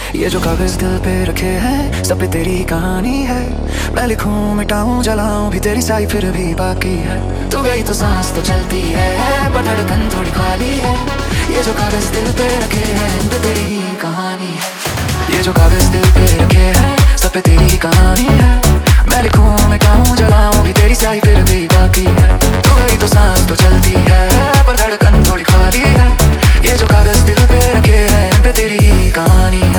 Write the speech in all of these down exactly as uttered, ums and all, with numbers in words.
ये जो कागज दिल पे रखे हैं सब पे तेरी कहानी है। मैं लिखूं मिटाऊं जलाऊं भी तेरी साई फिर भी बाकी है। तू गई तो सांस तो चलती है पर धड़कन थोड़ी खाली है। ये जो कागज दिल पे रखे हैं इन पे तेरी ही कहानी है। ये जो कागज दिल पे रखे हैं सब पे तेरी ही कहानी है। मैं लिखूं मिटाऊं जलाऊं भी तेरी साई फिर भी बाकी है। तू गई तो सांस तो चलती है पर धड़कन थोड़ी खाली है। ये जो कागज दिल पे रखे हैं इन पे तेरी ही कहानी है।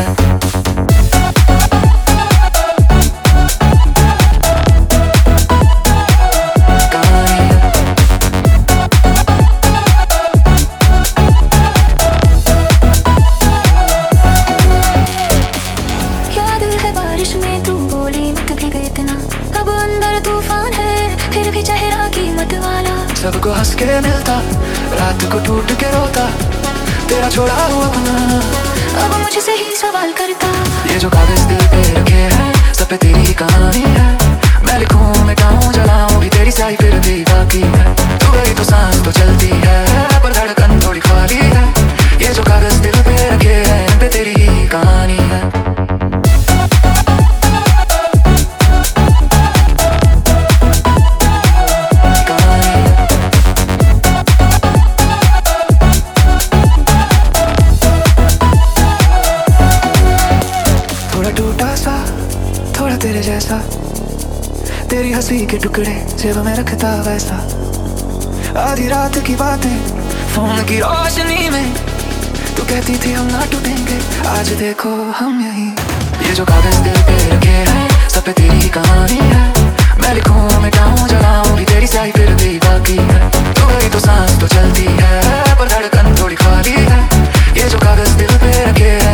सबको हंस के मिलता रात को टूट के रोता तेरा छोड़ा हुआ अपना अब मुझसे ही सवाल करता। ये जो कागज दिल पे रखे हैं सब पे तेरी कहानी है। मैं लिखूं मिटाऊं जलाऊं भी तेरी साई फिर भी बाकी है। तू गई तो सांस तो चलती है पर धड़कन थोड़ी खाली है। ये जो कागज दिल पे रखे हैं इन पे तेरी ही कहानी है। टूटा सा थोड़ा तेरे जैसा तेरी हंसी के टुकड़े जेब में रखता वैसा। आधी रात की बातें फोन की रोशनी में तू कहती थी हम ना टूटेंगे आज देखो हम यहीं। ये जो कागज दिल पे रखे हैं सब पे तेरी कहानी है। मैं लिखूं मिटाऊं जलाऊं भी तेरी साई फिर भी बाकी है। तू गई तो सांस तो चलती है पर धड़कन थोड़ी खाली है। ये जो कागज दिल पे रखे हैं